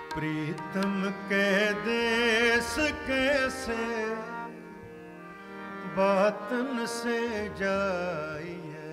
प्रीतम के देश कैसे बातन से जाई है।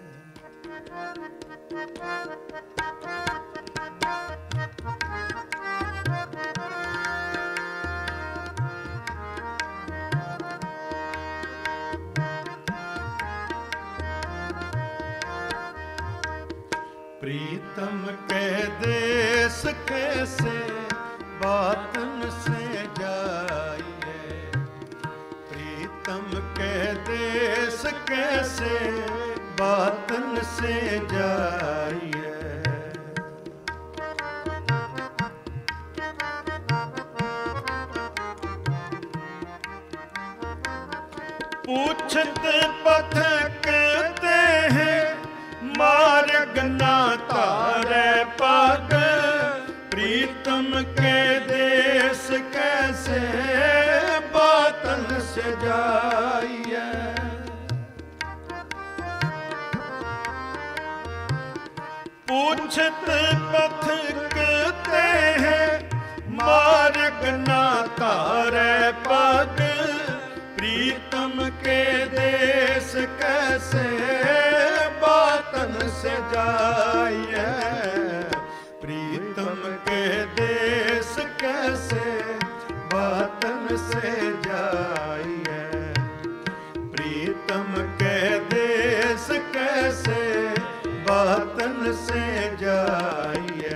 प्रीतम के देश कैसे बातन से जाई है। प्रीतम के देश कैसे बातन से जाई है। पूछत पथकते हैं मार्ग ना तारे पग। प्रीतम के देश कैसे बातन से जाइए। पूछत पथकते हैं मार्ग ना तारे पग। प्रीतम के देश कैसे बातन से जाइए। प्रीतम के देश कैसे बातन से जाइए। प्रीतम के देश कैसे बातन से जाइए।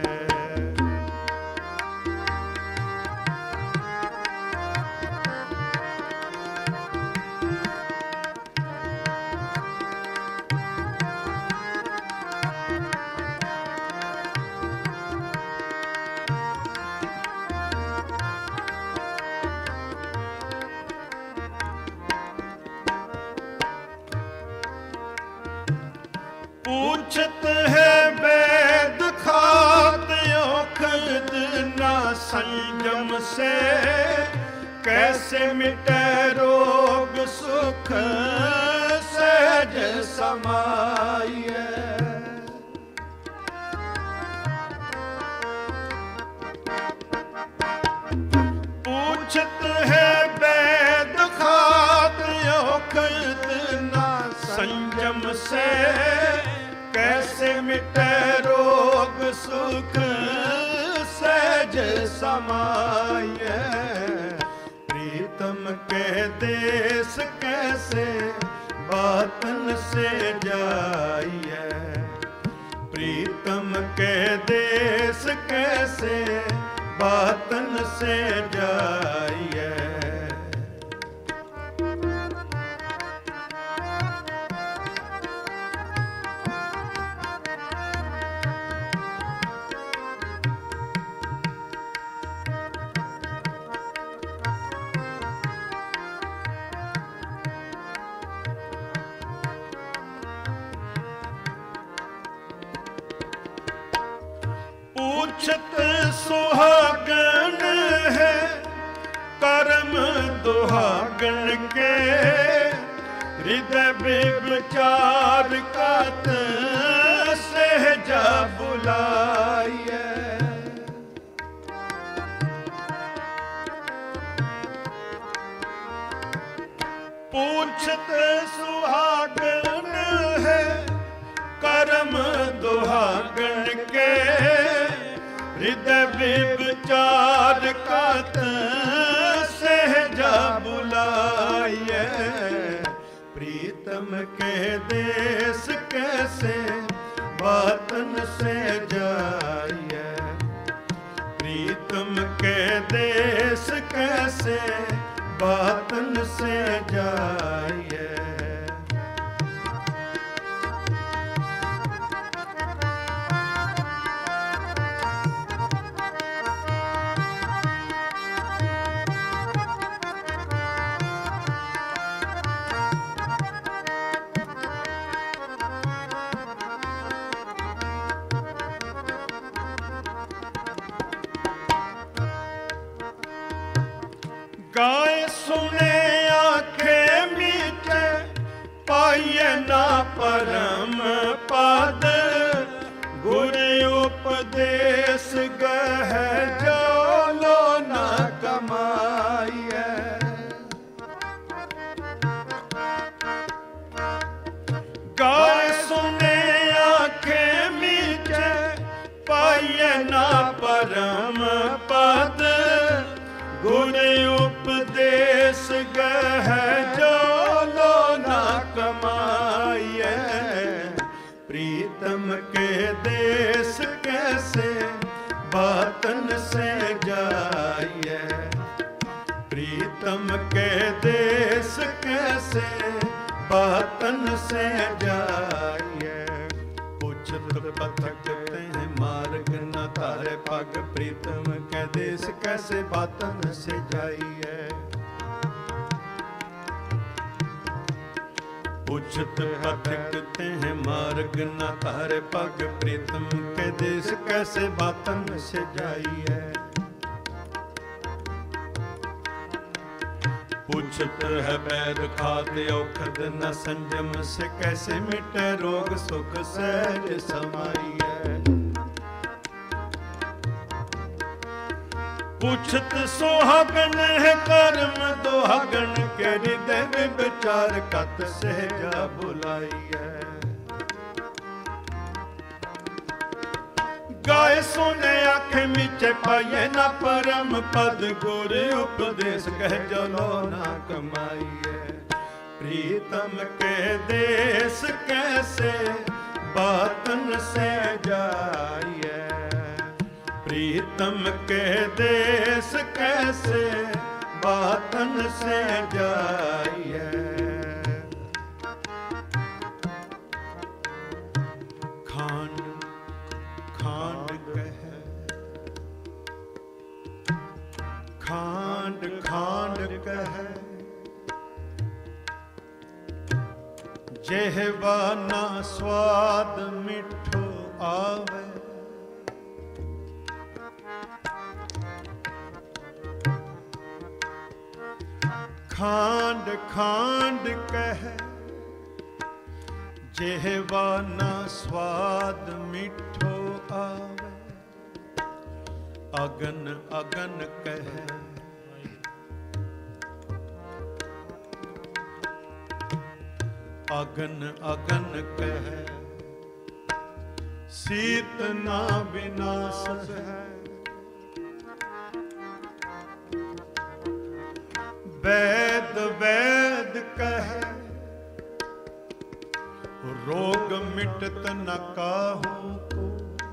पूछत है वैद खात औखद ना संयम से। कैसे मिटे रोग सुख सहज समाइए। पूछत है वैद खात औखद ना संयम से। कैसे मिटे रोग सुख सहज समाइए। प्रीतम के देश कैसे बातन से जाइए। प्रीतम के देश कैसे बातन से जाइए। पूछत सुहागन है कर्म दुहागन के। हृदय विचार कत सहजा बुलाइए। पूछत सुहागन है कर्म दुहागन के। हृदय विचार कत सहजा बुलाइए। प्रीतम के देश कैसे बातन से जाइए। प्रीतम के देश कैसे बातन से जाइए। गाय सुने आंखें मीटे पाइए ना परम पद। गुरु उपदेश गह जा पाइए ना परम पद, गुर उपदेश गह जो लो ना कमाइए। प्रीतम के देश कैसे बातन से जाइए, प्रीतम के देश कैसे बातन से जाइए। पूछत पथकते हैं मार्ग न तारे पग, प्रीतम के देश कैसे बातन से जाइए। पूछत पथकते हैं मार्ग न तारे पग, प्रीतम के देश कैसे बातन से जाइए। पूछत है वैद खाते औखद न संयम से, कैसे मिटे रोग सुख सहज समाइए। पूछत सोहागन है कर्म दोहागन के, हृदय विचार कत सहजा बुलाइए। गाय सुने आँखें मीचे पाइए ना परम पद, गुर उपदेश कह चलो ना कमाइए। प्रीतम के देश कैसे बातन से जाइए, प्रीतम के देश कैसे बातन से जाइए। खांड खांड कहे, खांड खांड कहे, जेहवा ना स्वाद मिठो आवे। खांड खांड कहे, जेहवा ना स्वाद मिठो आवे। अगन अगन कहे, अगन अगन कहे, शीत ना विनाश है। वैद वैद कहे, रोग मिटत न काहू को।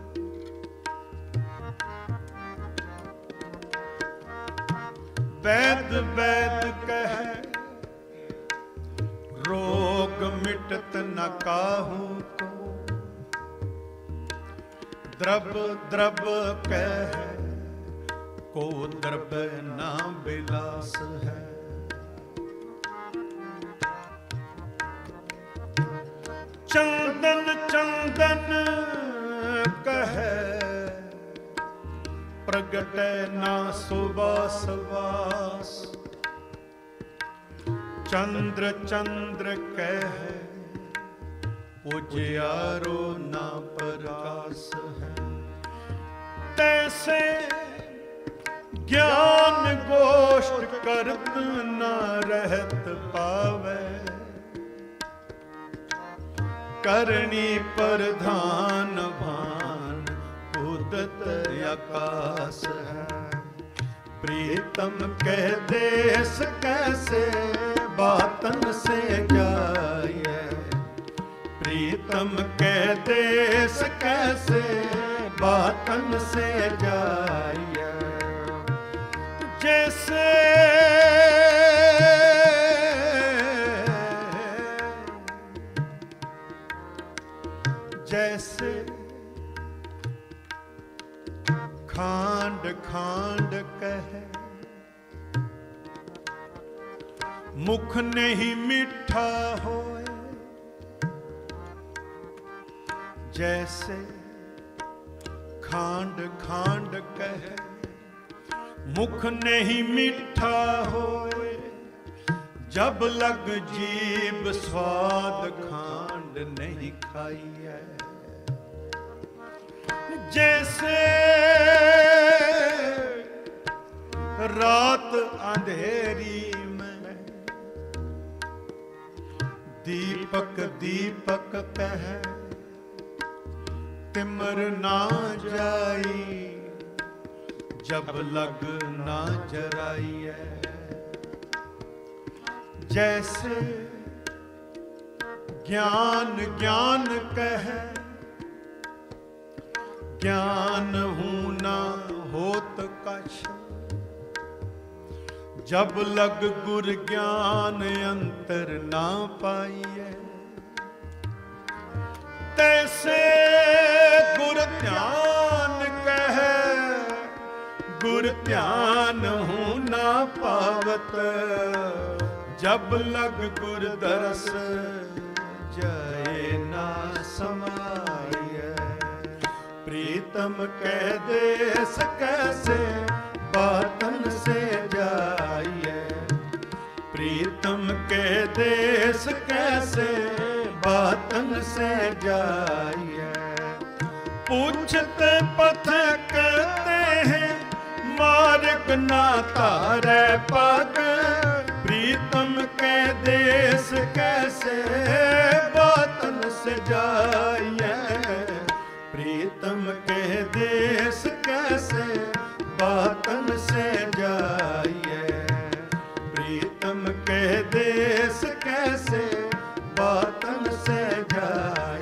वैद वैद कहे, रोग मिटत न काहू को। द्रव द्रव कहे, को द्रव ना विलास है। चंदन चंदन कहे, प्रगट ना सुबास वास। चंद्र चंद्र कहे, उजियारो ना प्रकाश है। तैसे ज्ञान गोष्ठ करत न रहत पावे। करनी प्रधान भान उदत आकाश है। प्रीतम के देश कैसे बातन से जाइए, प्रीतम के देश कैसे बातन से जाइए। जैसे जैसे खांड खांड कहे, मुख नहीं मीठा होए। जैसे खांड खांड कहे, मुख नहीं मीठा होए। जब लग जीभ स्वाद खांड नहीं खाई है। जैसे रात अंधेरी में दीपक दीपक कहे, तिमर ना जाई जब लग ना जराइए। जैसे ज्ञान ज्ञान कहे, ज्ञान हूं ना होत कछ, जब लग गुर ज्ञान अंतर ना पाइए। तैसे गुर ध्यान कहे, गुर ध्यान हूं ना पावत, जब लग गुर दरस जाए ना समाइए। प्रीतम कह देस कैसे बातन से जाइए, प्रीतम कह देस कैसे बातन से जाइए। पूछते पथ कहते हैं मार्ग ना तारे पग, प्रीतम के देश कैसे बातन से जाइए। प्रीतम के देश कैसे बातन से जाइए, प्रीतम के देश कैसे बातन से जाइए।